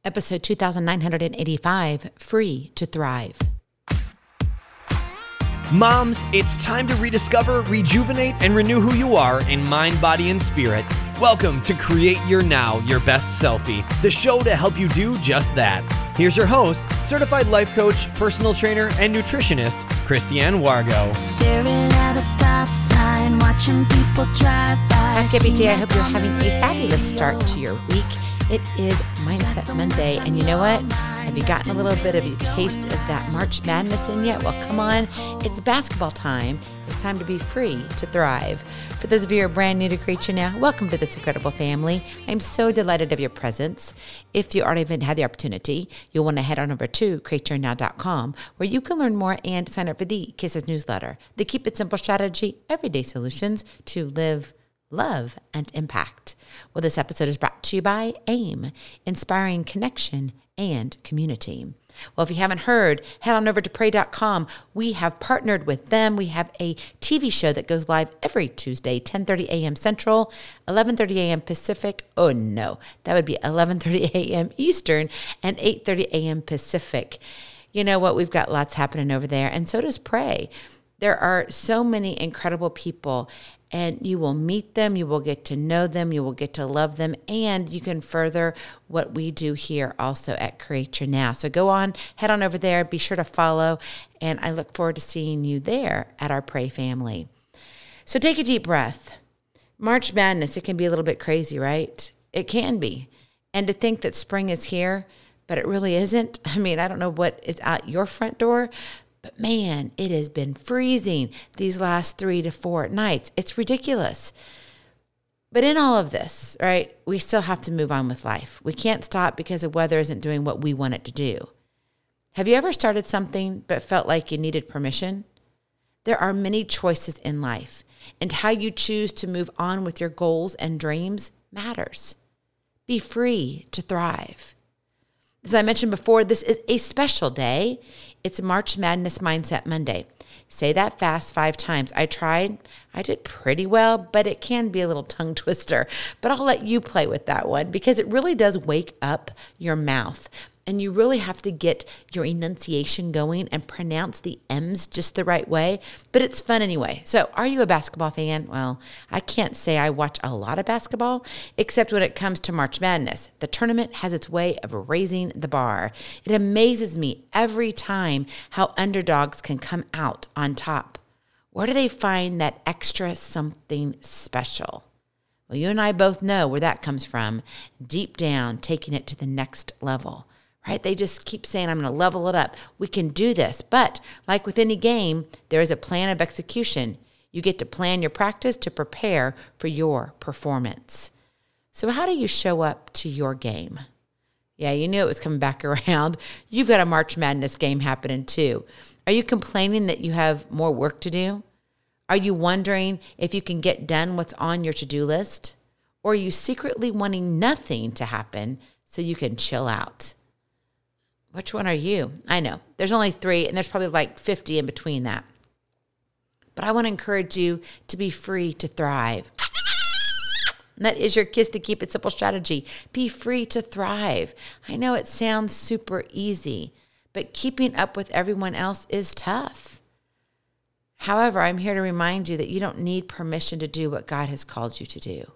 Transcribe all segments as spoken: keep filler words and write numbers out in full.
Episode two thousand nine hundred eighty-five, Free to Thrive. Moms, it's time to rediscover, rejuvenate, and renew who you are in mind, body, and spirit. Welcome to Create Your Now, Your Best Selfie, the show to help you do just that. Here's your host, certified life coach, personal trainer, and nutritionist, Christiane Wargo. Staring at a stop sign, watching people drive by. I'm K B T. I hope you're having a fabulous start to your week. It is Mindset Monday, and you know what? Have you gotten a little bit of a taste of that March Madness in yet? Well, come on. It's basketball time. It's time to be free to thrive. For those of you who are brand new to Create Your Now, welcome to this incredible family. I'm so delighted of your presence. If you already haven't had the opportunity, you'll want to head on over to create your now dot com, where you can learn more and sign up for the Kisses newsletter, the Keep It Simple strategy, everyday solutions to live, love, and impact. Well, this episode is brought to you by AIM, inspiring connection and community. Well, if you haven't heard, head on over to pray dot com. We have partnered with them. We have a T V show that goes live every Tuesday, ten thirty a.m. Central, eleven thirty a.m. Pacific. Oh, no, that would be eleven thirty a.m. Eastern and eight thirty a.m. Pacific. You know what? We've got lots happening over there, and so does Pray. There are so many incredible people, and you will meet them, you will get to know them, you will get to love them, and you can further what we do here also at Create Your Now. So go on, head on over there, be sure to follow, and I look forward to seeing you there at our Pray family. So take a deep breath. March Madness, it can be a little bit crazy, right? It can be. And to think that spring is here, but it really isn't. I mean, I don't know what is out your front door, but man, it has been freezing these last three to four nights. It's ridiculous. But in all of this, right, we still have to move on with life. We can't stop because the weather isn't doing what we want it to do. Have you ever started something but felt like you needed permission? There are many choices in life, and how you choose to move on with your goals and dreams matters. Be free to thrive. As I mentioned before, this is a special day. It's March Madness Mindset Monday. Say that fast five times. I tried. I did pretty well, but it can be a little tongue twister. But I'll let you play with that one because it really does wake up your mouth. And you really have to get your enunciation going and pronounce the M's just the right way. But it's fun anyway. So are you a basketball fan? Well, I can't say I watch a lot of basketball, except when it comes to March Madness. The tournament has its way of raising the bar. It amazes me every time how underdogs can come out on top. Where do they find that extra something special? Well, you and I both know where that comes from. Deep down, taking it to the next level. Right? They just keep saying, I'm going to level it up. We can do this. But like with any game, there is a plan of execution. You get to plan your practice to prepare for your performance. So how do you show up to your game? Yeah, you knew it was coming back around. You've got a March Madness game happening too. Are you complaining that you have more work to do? Are you wondering if you can get done what's on your to-do list? Or are you secretly wanting nothing to happen so you can chill out? Which one are you? I know. There's only three, and there's probably like fifty in between that. But I want to encourage you to be free to thrive. And that is your Kiss to Keep It Simple strategy. Be free to thrive. I know it sounds super easy, but keeping up with everyone else is tough. However, I'm here to remind you that you don't need permission to do what God has called you to do.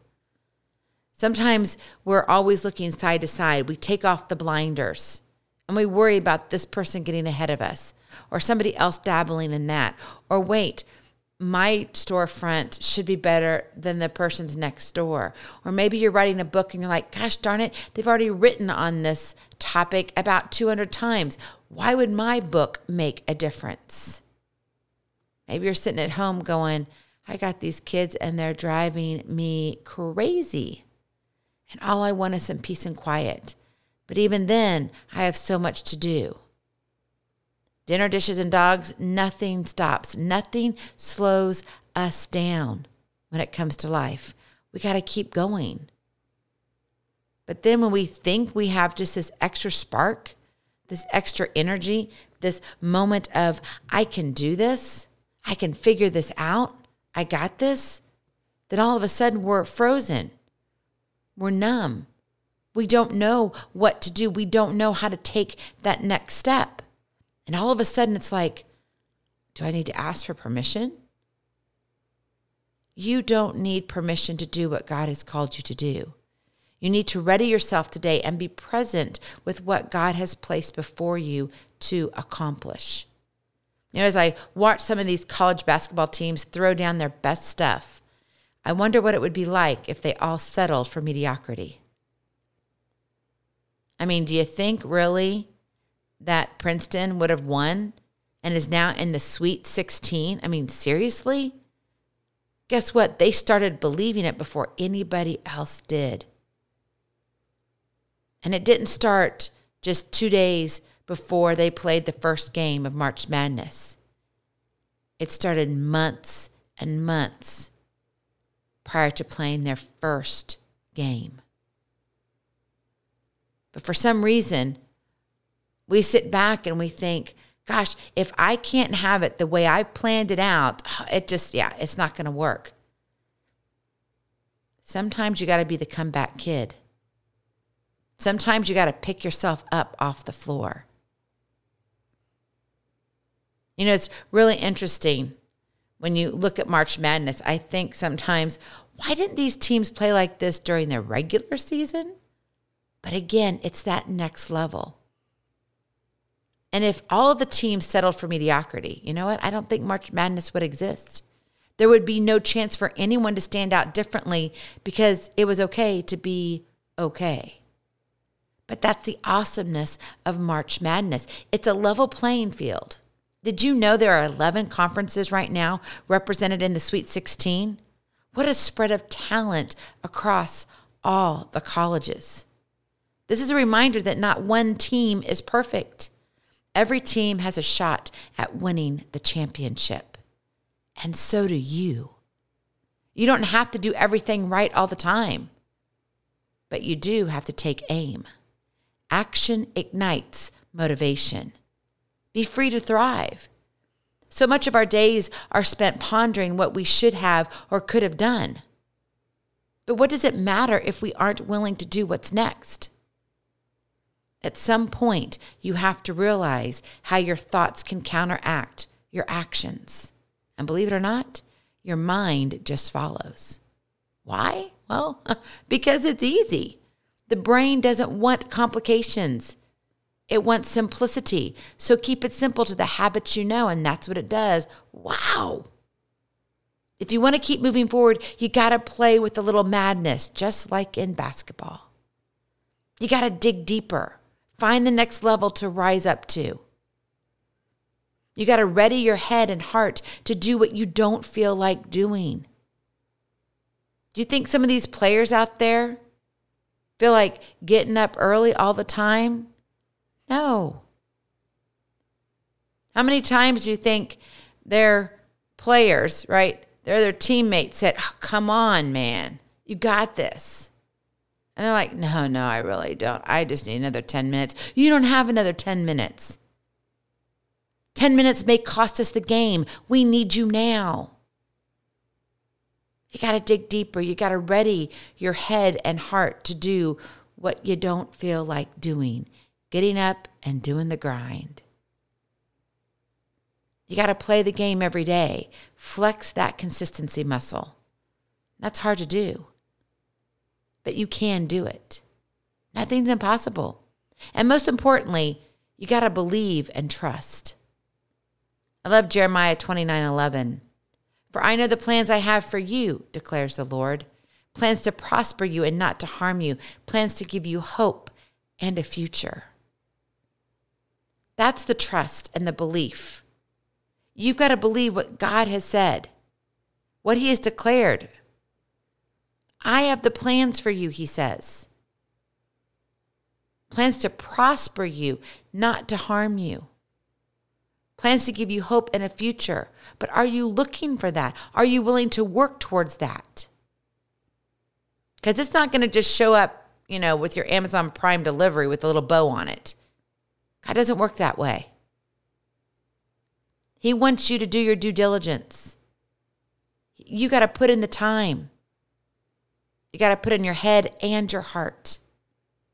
Sometimes we're always looking side to side. We take off the blinders. And we worry about this person getting ahead of us or somebody else dabbling in that. Or wait, my storefront should be better than the person's next door. Or maybe you're writing a book and you're like, gosh darn it, they've already written on this topic about two hundred times. Why would my book make a difference? Maybe you're sitting at home going, I got these kids and they're driving me crazy. And all I want is some peace and quiet. But even then, I have so much to do. Dinner, dishes, and dogs, nothing stops. Nothing slows us down when it comes to life. We got to keep going. But then when we think we have just this extra spark, this extra energy, this moment of, I can do this, I can figure this out, I got this, then all of a sudden we're frozen. We're numb. We don't know what to do. We don't know how to take that next step. And all of a sudden it's like, do I need to ask for permission? You don't need permission to do what God has called you to do. You need to ready yourself today and be present with what God has placed before you to accomplish. You know, as I watch some of these college basketball teams throw down their best stuff, I wonder what it would be like if they all settled for mediocrity. I mean, do you think really that Princeton would have won and is now in the Sweet sixteen? I mean, seriously? Guess what? They started believing it before anybody else did. And it didn't start just two days before they played the first game of March Madness. It started months and months prior to playing their first game. But for some reason, we sit back and we think, gosh, if I can't have it the way I planned it out, it just, yeah, it's not going to work. Sometimes you got to be the comeback kid. Sometimes you got to pick yourself up off the floor. You know, it's really interesting when you look at March Madness. I think sometimes, why didn't these teams play like this during their regular season? But again, it's that next level. And if all of the teams settled for mediocrity, you know what? I don't think March Madness would exist. There would be no chance for anyone to stand out differently because it was okay to be okay. But that's the awesomeness of March Madness. It's a level playing field. Did you know there are eleven conferences right now represented in the Sweet sixteen? What a spread of talent across all the colleges. This is a reminder that not one team is perfect. Every team has a shot at winning the championship. And so do you. You don't have to do everything right all the time, but you do have to take aim. Action ignites motivation. Be free to thrive. So much of our days are spent pondering what we should have or could have done. But what does it matter if we aren't willing to do what's next? At some point, you have to realize how your thoughts can counteract your actions. And believe it or not, your mind just follows. Why? Well, because it's easy. The brain doesn't want complications. It wants simplicity. So keep it simple to the habits you know, and that's what it does. Wow. If you want to keep moving forward, you got to play with a little madness, just like in basketball. You got to dig deeper. Find the next level to rise up to. You got to ready your head and heart to do what you don't feel like doing. Do you think some of these players out there feel like getting up early all the time? No. How many times do you think their players, right, their their teammates said, oh, come on, man, you got this. And they're like, no, no, I really don't. I just need another ten minutes. You don't have another ten minutes. ten minutes may cost us the game. We need you now. You got to dig deeper. You got to ready your head and heart to do what you don't feel like doing. Getting up and doing the grind. You got to play the game every day. Flex that consistency muscle. That's hard to do. But you can do it. Nothing's impossible. And most importantly, you got to believe and trust. I love Jeremiah twenty-nine eleven. For I know the plans I have for you, declares the Lord. Plans to prosper you and not to harm you. Plans to give you hope and a future. That's the trust and the belief. You've got to believe what God has said, what he has declared. I have the plans for you, he says. Plans to prosper you, not to harm you. Plans to give you hope and a future. But are you looking for that? Are you willing to work towards that? Because it's not going to just show up, you know, with your Amazon Prime delivery with a little bow on it. God doesn't work that way. He wants you to do your due diligence. You got to put in the time. You got to put in your head and your heart.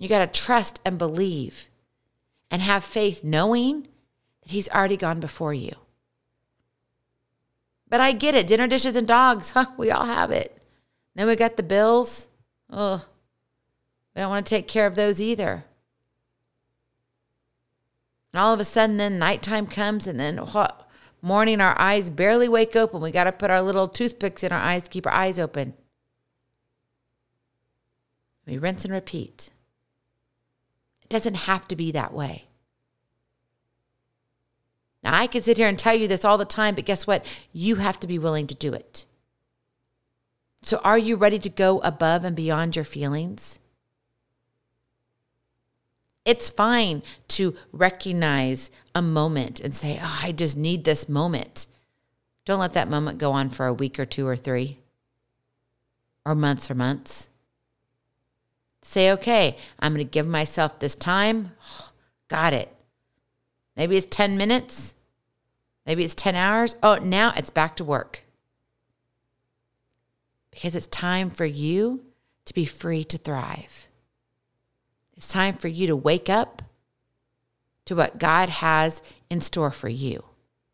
You got to trust and believe and have faith knowing that he's already gone before you. But I get it. Dinner, dishes, and dogs. Huh, we all have it. Then we got the bills. Oh, we don't want to take care of those either. And all of a sudden, then nighttime comes, and then what? Morning, our eyes barely wake open. We got to put our little toothpicks in our eyes to keep our eyes open. We rinse and repeat. It doesn't have to be that way. Now, I can sit here and tell you this all the time, but guess what? You have to be willing to do it. So are you ready to go above and beyond your feelings? It's fine to recognize a moment and say, oh, I just need this moment. Don't let that moment go on for a week or two or three or months or months. Say, okay, I'm going to give myself this time. Got it. Maybe it's ten minutes. Maybe it's ten hours. Oh, now it's back to work. Because it's time for you to be free to thrive. It's time for you to wake up to what God has in store for you.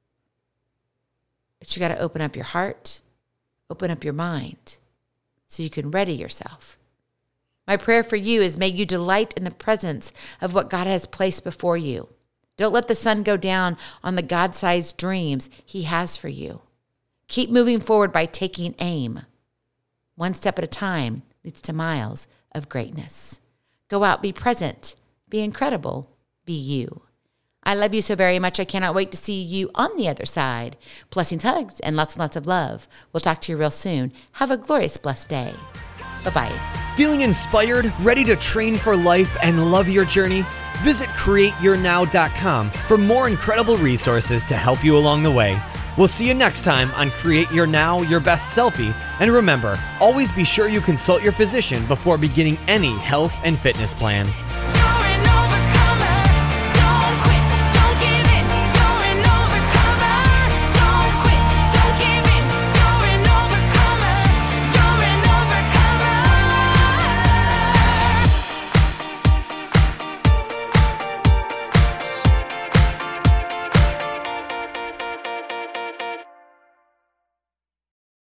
But you got to open up your heart, open up your mind, so you can ready yourself. My prayer for you is may you delight in the presence of what God has placed before you. Don't let the sun go down on the God-sized dreams he has for you. Keep moving forward by taking aim. One step at a time leads to miles of greatness. Go out, be present, be incredible, be you. I love you so very much. I cannot wait to see you on the other side. Blessings, hugs, and lots and lots of love. We'll talk to you real soon. Have a glorious, blessed day. Bye-bye. Feeling inspired, ready to train for life and love your journey? Visit create your now dot com for more incredible resources to help you along the way. We'll see you next time on Create Your Now, Your Best Selfie. And remember, always be sure you consult your physician before beginning any health and fitness plan.